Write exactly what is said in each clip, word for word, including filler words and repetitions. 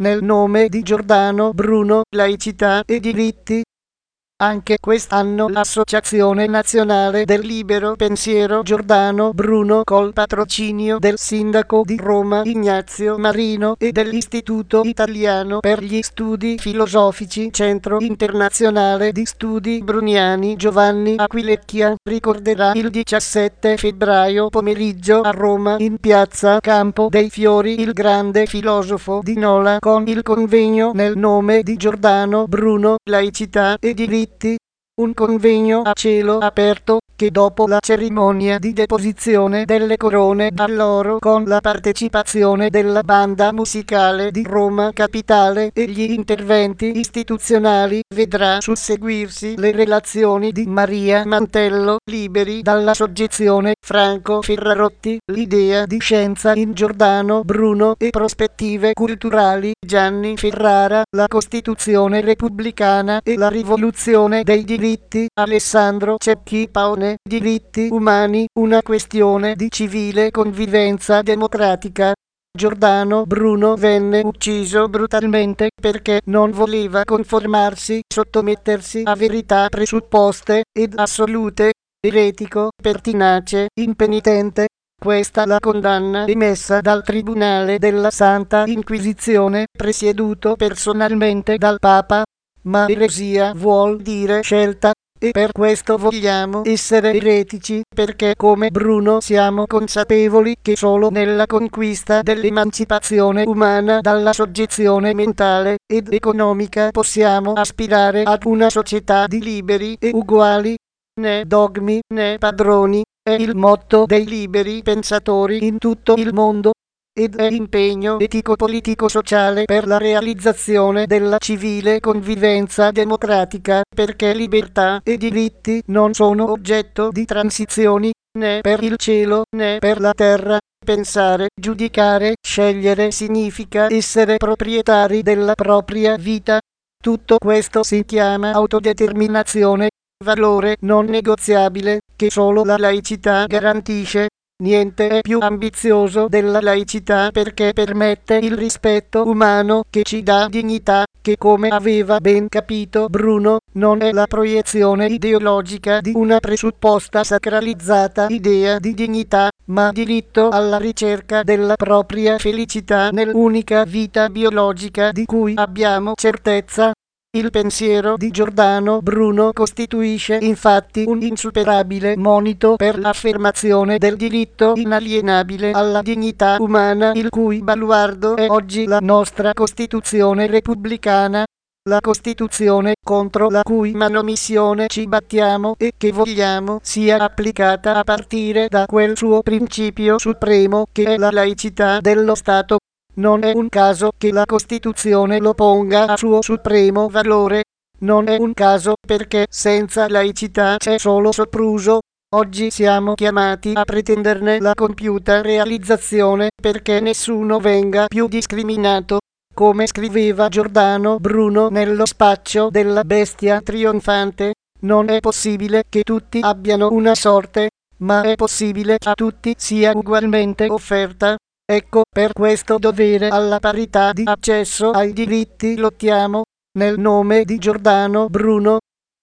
nel nome di Giordano Bruno, laicità e diritti. Anche quest'anno l'Associazione Nazionale del Libero Pensiero Giordano Bruno, col patrocinio del Sindaco di Roma Ignazio Marino e dell'Istituto Italiano per gli Studi Filosofici Centro Internazionale di Studi Bruniani Giovanni Aquilecchia, ricorderà il diciassette febbraio pomeriggio a Roma in piazza Campo dei Fiori il grande filosofo di Nola con il convegno nel nome di Giordano Bruno, laicità e diritti. Un convegno a cielo aperto che dopo la cerimonia di deposizione delle corone d'alloro con la partecipazione della banda musicale di Roma Capitale e gli interventi istituzionali vedrà susseguirsi le relazioni di Maria Mantello, liberi dalla soggezione, Franco Ferrarotti, l'idea di scienza in Giordano Bruno e prospettive culturali, Gianni Ferrara, la Costituzione repubblicana e la rivoluzione dei diritti, Alessandro Cecchi Paone, diritti umani, una questione di civile convivenza democratica. Giordano Bruno venne ucciso brutalmente perché non voleva conformarsi, sottomettersi a verità presupposte ed assolute, eretico, pertinace, impenitente. Questa la condanna emessa dal Tribunale della Santa Inquisizione, presieduto personalmente dal Papa. Ma eresia vuol dire scelta. E per questo vogliamo essere eretici, perché come Bruno siamo consapevoli che solo nella conquista dell'emancipazione umana dalla soggezione mentale ed economica possiamo aspirare ad una società di liberi e uguali, né dogmi né padroni, è il motto dei liberi pensatori in tutto il mondo. Ed è impegno etico-politico-sociale per la realizzazione della civile convivenza democratica, perché libertà e diritti non sono oggetto di transizioni, né per il cielo né per la terra. Pensare, giudicare, scegliere significa essere proprietari della propria vita. Tutto questo si chiama autodeterminazione, valore non negoziabile, che solo la laicità garantisce. Niente è più ambizioso della laicità perché permette il rispetto umano che ci dà dignità, che come aveva ben capito Bruno, non è la proiezione ideologica di una presupposta sacralizzata idea di dignità, ma diritto alla ricerca della propria felicità nell'unica vita biologica di cui abbiamo certezza. Il pensiero di Giordano Bruno costituisce infatti un insuperabile monito per l'affermazione del diritto inalienabile alla dignità umana, il cui baluardo è oggi la nostra Costituzione repubblicana, la Costituzione contro la cui manomissione ci battiamo e che vogliamo sia applicata a partire da quel suo principio supremo che è la laicità dello Stato. Non è un caso che la Costituzione lo ponga a suo supremo valore. Non è un caso perché senza laicità c'è solo sopruso. Oggi siamo chiamati a pretenderne la compiuta realizzazione perché nessuno venga più discriminato. Come scriveva Giordano Bruno nello Spaccio della bestia trionfante, non è possibile che tutti abbiano una sorte, ma è possibile che a tutti sia ugualmente offerta. Ecco, per questo dovere alla parità di accesso ai diritti lottiamo, nel nome di Giordano Bruno.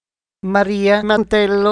Maria Mantello.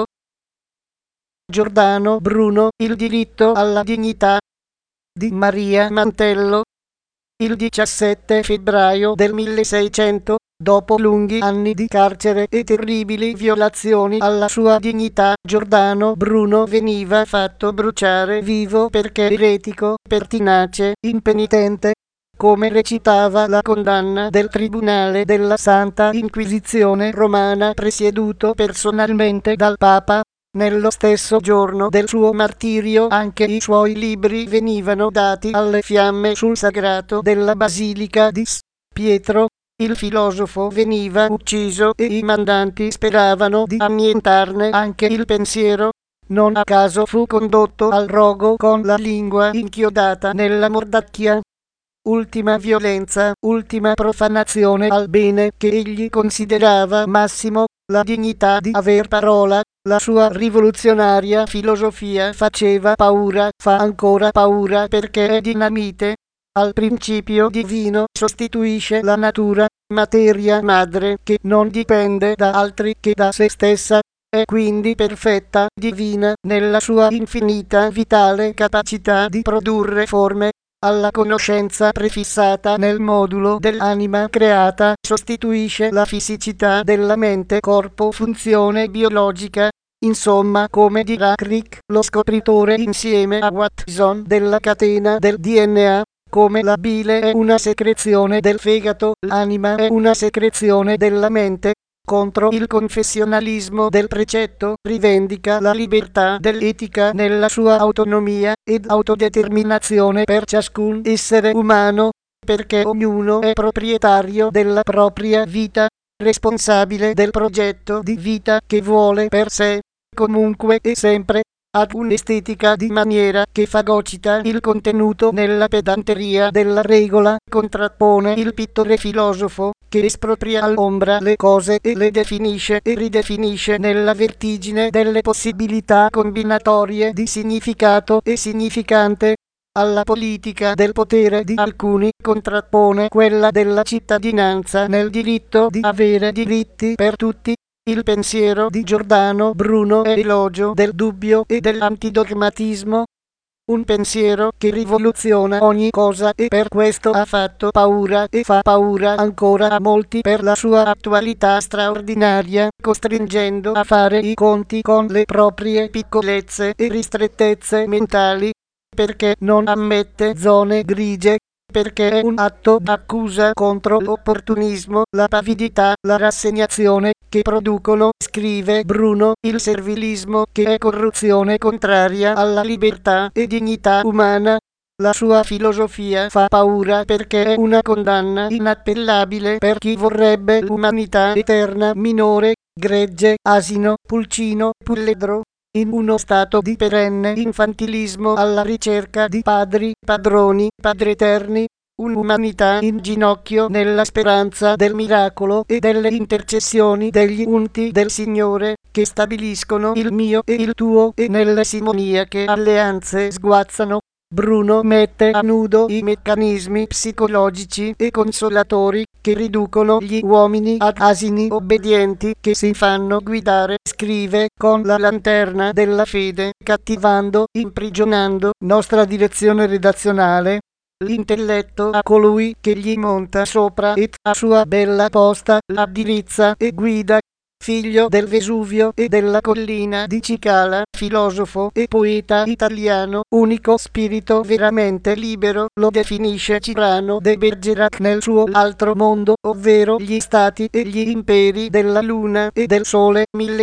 Giordano Bruno, il diritto alla dignità di Maria Mantello. Il diciassette febbraio del milleseicento, dopo lunghi anni di carcere e terribili violazioni alla sua dignità, Giordano Bruno veniva fatto bruciare vivo perché eretico, pertinace, impenitente, come recitava la condanna del Tribunale della Santa Inquisizione romana presieduto personalmente dal Papa. Nello stesso giorno del suo martirio anche i suoi libri venivano dati alle fiamme sul sagrato della Basilica di S. Pietro. Il filosofo veniva ucciso e i mandanti speravano di annientarne anche il pensiero. Non a caso fu condotto al rogo con la lingua inchiodata nella mordacchia. Ultima violenza, ultima profanazione al bene che egli considerava massimo, la dignità di aver parola. La sua rivoluzionaria filosofia faceva paura, fa ancora paura perché è dinamite. al principio divino sostituisce la natura, materia madre che non dipende da altri che da se stessa, è quindi perfetta, divina, nella sua infinita vitale capacità di produrre forme. Alla conoscenza prefissata nel modulo dell'anima creata sostituisce la fisicità della mente corpo funzione biologica. Insomma, come dirà Crick, lo scopritore insieme a Watson della catena del D N A, come la bile è una secrezione del fegato, l'anima è una secrezione della mente. Contro il confessionalismo del precetto, rivendica la libertà dell'etica nella sua autonomia ed autodeterminazione per ciascun essere umano, perché ognuno è proprietario della propria vita, responsabile del progetto di vita che vuole per sé, comunque e sempre, ad un'estetica di maniera che fagocita il contenuto nella pedanteria della regola, contrappone il pittore filosofo, che espropria all'ombra le cose e le definisce e ridefinisce nella vertigine delle possibilità combinatorie di significato e significante. Alla politica del potere di alcuni contrappone quella della cittadinanza nel diritto di avere diritti per tutti. Il pensiero di Giordano Bruno è elogio del dubbio e dell'antidogmatismo, un pensiero che rivoluziona ogni cosa e per questo ha fatto paura e fa paura ancora a molti per la sua attualità straordinaria, costringendo a fare i conti con le proprie piccolezze e ristrettezze mentali, perché non ammette zone grigie, perché è un atto d'accusa contro l'opportunismo, la pavidità, la rassegnazione, che producono, scrive Bruno, il servilismo che è corruzione contraria alla libertà e dignità umana. La sua filosofia fa paura perché è una condanna inappellabile per chi vorrebbe l'umanità eterna minore, gregge, asino, pulcino, puledro, in uno stato di perenne infantilismo alla ricerca di padri, padroni, padreterni, un'umanità in ginocchio nella speranza del miracolo e delle intercessioni degli unti del Signore, che stabiliscono il mio e il tuo e nelle simoniache alleanze sguazzano. Bruno mette a nudo i meccanismi psicologici e consolatori che riducono gli uomini ad asini obbedienti che si fanno guidare, scrive, con la lanterna della fede, cattivando, imprigionando, nostra direzione redazionale, l'intelletto a colui che gli monta sopra et a sua bella posta l'addirizza e guida. Figlio del Vesuvio e della collina di Cicala, filosofo e poeta italiano, unico spirito veramente libero, lo definisce Cyrano de Bergerac nel suo Altro mondo, ovvero gli stati e gli imperi della luna e del sole,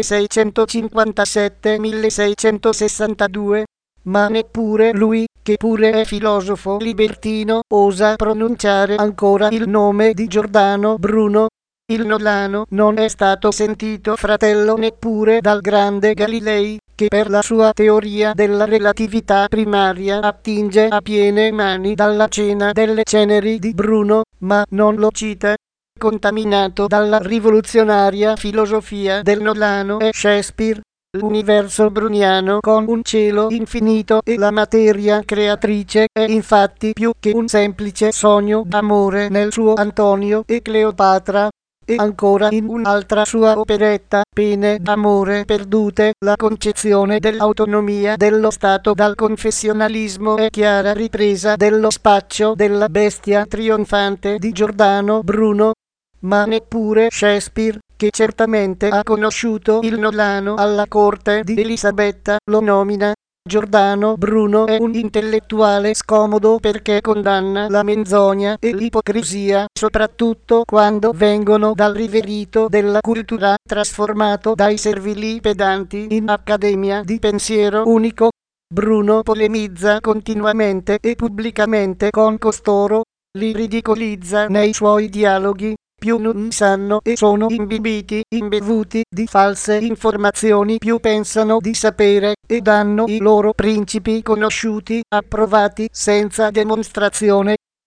milleseicentocinquantasette milleseicentosessantadue. Ma neppure lui, che pure è filosofo libertino, osa pronunciare ancora il nome di Giordano Bruno. Il Nolano non è stato sentito fratello neppure dal grande Galilei, che per la sua teoria della relatività primaria attinge a piene mani dalla cena delle ceneri di Bruno, ma non lo cita. Contaminato dalla rivoluzionaria filosofia del Nolano è Shakespeare. L'universo bruniano con un cielo infinito e la materia creatrice è infatti più che un semplice sogno d'amore nel suo Antonio e Cleopatra. E ancora in un'altra sua operetta, Pene d'amore perdute, la concezione dell'autonomia dello Stato dal confessionalismo è chiara ripresa dello spaccio della bestia trionfante di Giordano Bruno. Ma neppure Shakespeare, che certamente ha conosciuto il Nolano alla corte di Elisabetta, lo nomina. Giordano Bruno è un intellettuale scomodo perché condanna la menzogna e l'ipocrisia, soprattutto quando vengono dal riverito della cultura, trasformato dai servili pedanti in accademia di pensiero unico. Bruno polemizza continuamente e pubblicamente con costoro, li ridicolizza nei suoi dialoghi. Più non sanno e sono imbibiti, imbevuti di false informazioni, più pensano di sapere e danno i loro principi conosciuti, approvati senza dimostrazione.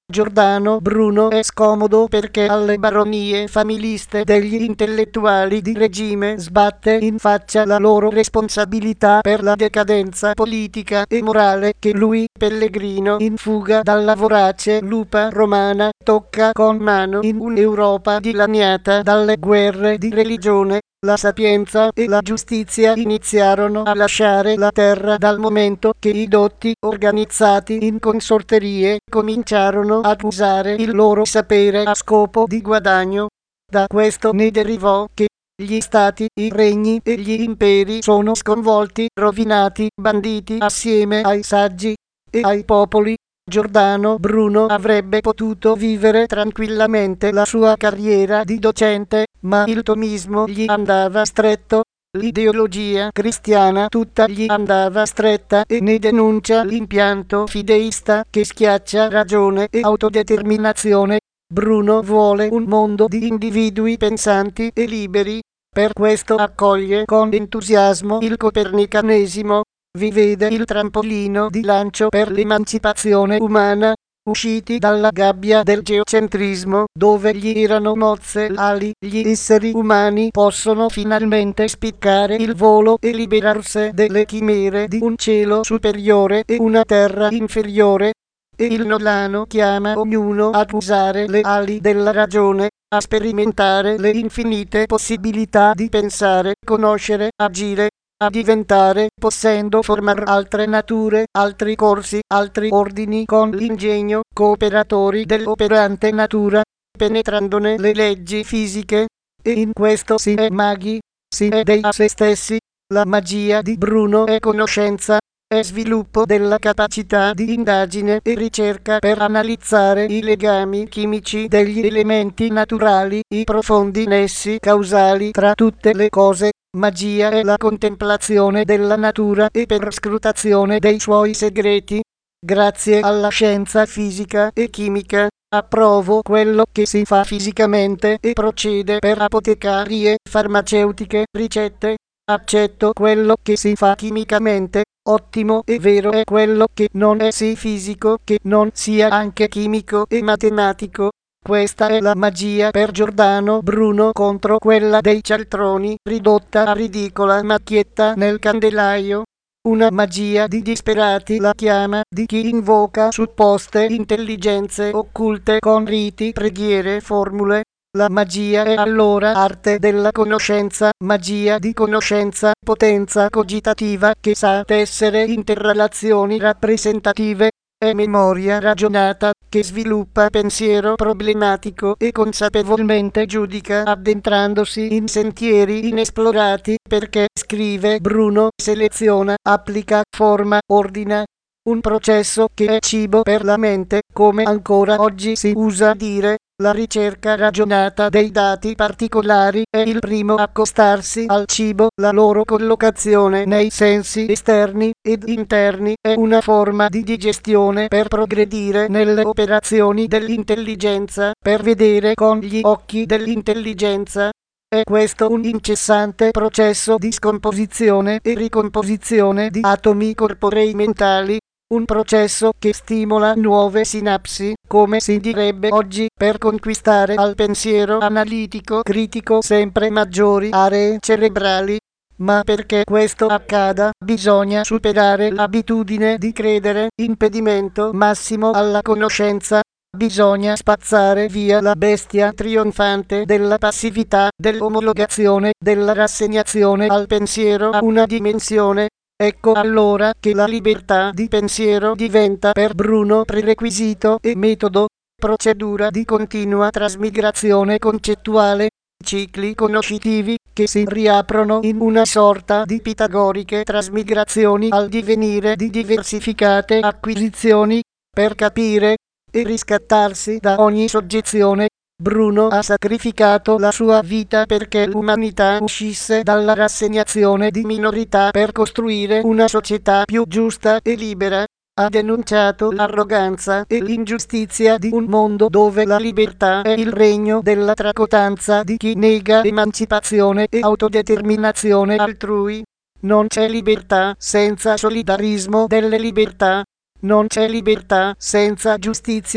Giordano Bruno è scomodo perché alle baronie familiste degli intellettuali di regime sbatte in faccia la loro responsabilità per la decadenza politica e morale che lui, pellegrino in fuga dalla vorace lupa romana, tocca con mano in un'Europa dilaniata dalle guerre di religione. La sapienza e la giustizia iniziarono a lasciare la terra dal momento che i dotti, organizzati in consorterie, cominciarono ad usare il loro sapere a scopo di guadagno. Da questo ne derivò che gli stati, i regni e gli imperi sono sconvolti, rovinati, banditi assieme ai saggi e ai popoli. Giordano Bruno avrebbe potuto vivere tranquillamente la sua carriera di docente, ma il tomismo gli andava stretto, l'ideologia cristiana tutta gli andava stretta e ne denuncia l'impianto fideista che schiaccia ragione e autodeterminazione. Bruno vuole un mondo di individui pensanti e liberi, per questo accoglie con entusiasmo il copernicanesimo. Vi vede il trampolino di lancio per l'emancipazione umana, usciti dalla gabbia del geocentrismo, dove gli erano mozze ali, gli esseri umani possono finalmente spiccare il volo e liberarsi delle chimere di un cielo superiore e una terra inferiore. E il Nolano chiama ognuno ad usare le ali della ragione, a sperimentare le infinite possibilità di pensare, conoscere, agire, a diventare, possendo formare altre nature, altri corsi, altri ordini con l'ingegno, cooperatori dell'operante natura, penetrandone le leggi fisiche, e in questo si è maghi, si è dei a se stessi. La magia di Bruno è conoscenza, è sviluppo della capacità di indagine e ricerca per analizzare i legami chimici degli elementi naturali, i profondi nessi causali tra tutte le cose. Magia è la contemplazione della natura e perscrutazione dei suoi segreti. Grazie alla scienza fisica e chimica, approvo quello che si fa fisicamente e procede per apotecarie, farmaceutiche, ricette. Accetto quello che si fa chimicamente. Ottimo e vero è quello che non è sì fisico, che non sia anche chimico e matematico. Questa è la magia per Giordano Bruno contro quella dei cialtroni, ridotta a ridicola macchietta nel candelaio. Una magia di disperati la chiama, di chi invoca supposte intelligenze occulte con riti, preghiere, formule. La magia è allora arte della conoscenza, magia di conoscenza, potenza cogitativa che sa tessere interrelazioni rappresentative. È memoria ragionata, che sviluppa pensiero problematico e consapevolmente giudica addentrandosi in sentieri inesplorati, perché, scrive Bruno, seleziona, applica, forma, ordina. Un processo che è cibo per la mente, come ancora oggi si usa dire. La ricerca ragionata dei dati particolari è il primo accostarsi al cibo, la loro collocazione nei sensi esterni ed interni è una forma di digestione per progredire nelle operazioni dell'intelligenza, per vedere con gli occhi dell'intelligenza. È questo un incessante processo di scomposizione e ricomposizione di atomi corporei mentali. Un processo che stimola nuove sinapsi, come si direbbe oggi, per conquistare al pensiero analitico critico sempre maggiori aree cerebrali. Ma perché questo accada, bisogna superare l'abitudine di credere, impedimento massimo alla conoscenza. Bisogna spazzare via la bestia trionfante della passività, dell'omologazione, della rassegnazione al pensiero a una dimensione. Ecco allora che la libertà di pensiero diventa per Bruno prerequisito e metodo, procedura di continua trasmigrazione concettuale, cicli conoscitivi che si riaprono in una sorta di pitagoriche trasmigrazioni al divenire di diversificate acquisizioni, per capire e riscattarsi da ogni soggezione. Bruno ha sacrificato la sua vita perché l'umanità uscisse dalla rassegnazione di minorità per costruire una società più giusta e libera. Ha denunciato l'arroganza e l'ingiustizia di un mondo dove la libertà è il regno della tracotanza di chi nega emancipazione e autodeterminazione altrui. Non c'è libertà senza solidarismo delle libertà. Non c'è libertà senza giustizia.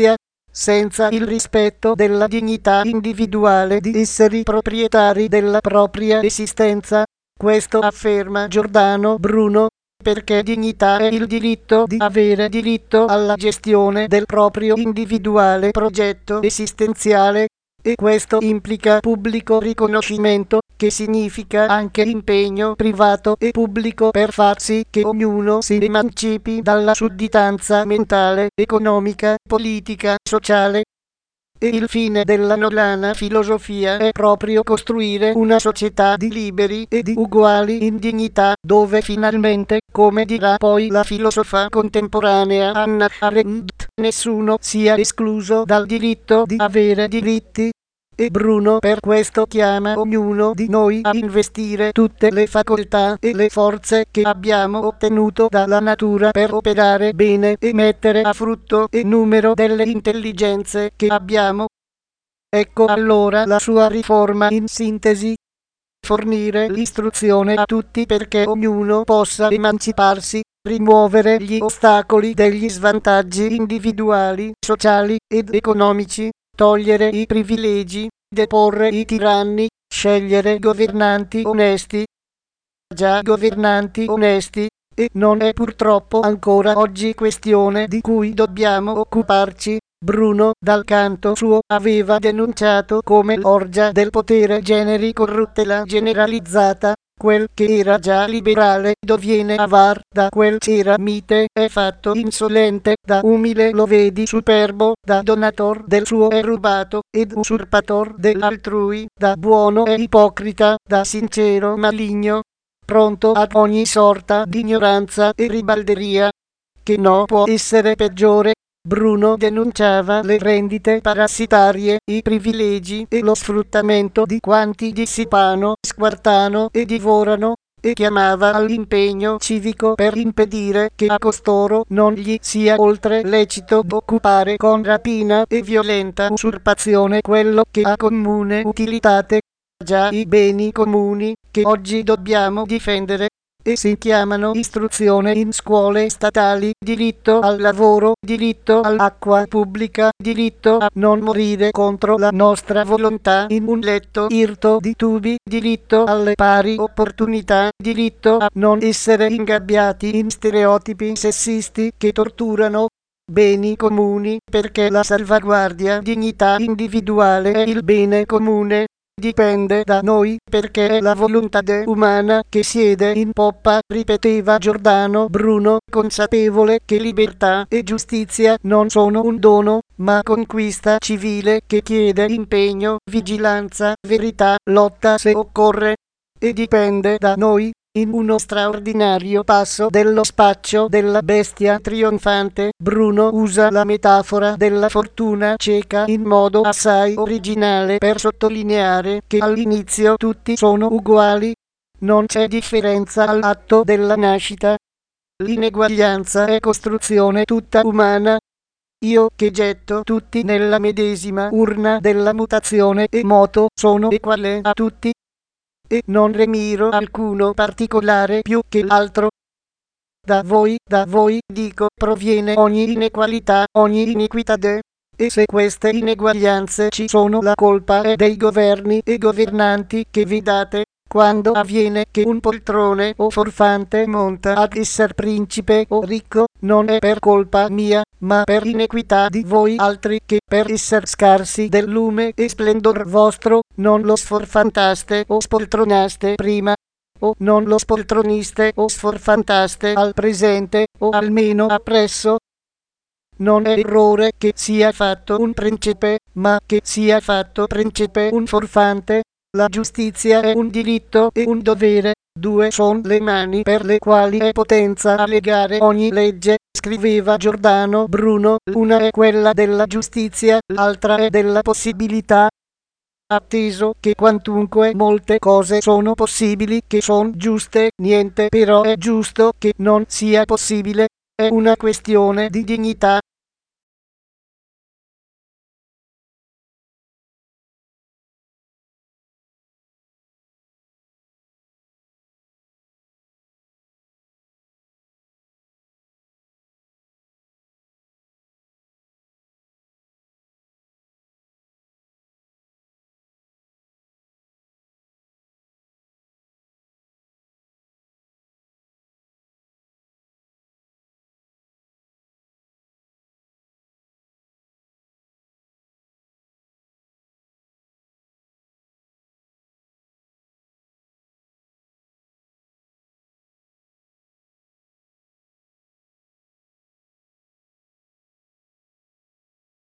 senza il rispetto della dignità individuale di essere proprietari della propria esistenza. Questo afferma Giordano Bruno, perché dignità è il diritto di avere diritto alla gestione del proprio individuale progetto esistenziale, e questo implica pubblico riconoscimento, che significa anche impegno privato e pubblico per far sì che ognuno si emancipi dalla sudditanza mentale, economica, politica, sociale. E il fine della nolana filosofia è proprio costruire una società di liberi e di uguali in dignità, dove finalmente, come dirà poi la filosofa contemporanea Hannah Arendt, nessuno sia escluso dal diritto di avere diritti. E Bruno per questo chiama ognuno di noi a investire tutte le facoltà e le forze che abbiamo ottenuto dalla natura per operare bene e mettere a frutto il numero delle intelligenze che abbiamo. Ecco allora la sua riforma in sintesi: fornire l'istruzione a tutti perché ognuno possa emanciparsi, rimuovere gli ostacoli degli svantaggi individuali, sociali ed economici, togliere i privilegi, deporre i tiranni, scegliere governanti onesti. Già governanti onesti, e non è purtroppo ancora oggi questione di cui dobbiamo occuparci. Bruno, dal canto suo, aveva denunciato come l'orgia del potere generi corruttela generalizzata. Quel che era già liberale diviene avar, da quel che era mite è fatto insolente, da umile lo vedi superbo, da donator del suo è rubato, ed usurpator dell'altrui, da buono è ipocrita, da sincero maligno, pronto ad ogni sorta di ignoranza e ribalderia. Che no può essere peggiore. Bruno denunciava le rendite parassitarie, i privilegi e lo sfruttamento di quanti dissipano, squartano e divorano, e chiamava all'impegno civico per impedire che a costoro non gli sia oltre lecito occupare con rapina e violenta usurpazione quello che ha comune utilitate, già i beni comuni che oggi dobbiamo difendere, e si chiamano istruzione in scuole statali, diritto al lavoro, diritto all'acqua pubblica, diritto a non morire contro la nostra volontà in un letto irto di tubi, diritto alle pari opportunità, diritto a non essere ingabbiati in stereotipi sessisti che torturano. Beni comuni, perché la salvaguardia dignità individuale è il bene comune. Dipende da noi, perché è la volontà umana che siede in poppa, ripeteva Giordano Bruno, consapevole che libertà e giustizia non sono un dono, ma conquista civile che chiede impegno, vigilanza, verità, lotta se occorre. E dipende da noi, in uno straordinario passo dello spaccio della bestia trionfante, Bruno usa la metafora della fortuna cieca in modo assai originale per sottolineare che all'inizio tutti sono uguali. Non c'è differenza all'atto della nascita. L'ineguaglianza è costruzione tutta umana. Io che getto tutti nella medesima urna della mutazione e moto sono eguale a tutti, e non remiro alcuno particolare più che l'altro. Da voi, da voi, dico, proviene ogni inequalità, ogni iniquità de, e se queste ineguaglianze ci sono la colpa è dei governi e governanti che vi date. Quando avviene che un poltrone o forfante monta ad esser principe o ricco, non è per colpa mia, ma per inequità di voi altri che per esser scarsi del lume e splendor vostro, non lo sforfantaste o spoltronaste prima, o non lo spoltroniste o sforfantaste al presente, o almeno appresso. Non è errore che sia fatto un principe, ma che sia fatto principe un forfante. La giustizia è un diritto e un dovere, due son le mani per le quali è potenza a legare ogni legge, scriveva Giordano Bruno, una è quella della giustizia, l'altra è della possibilità. Atteso che quantunque molte cose sono possibili che son giuste, niente però è giusto che non sia possibile, è una questione di dignità.